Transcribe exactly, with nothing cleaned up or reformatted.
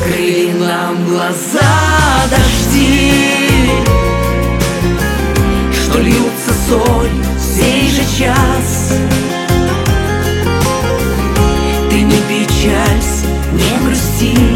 закрыли нам глаза дожди, что льются соль в сей же час. Ты не печалься, не грусти,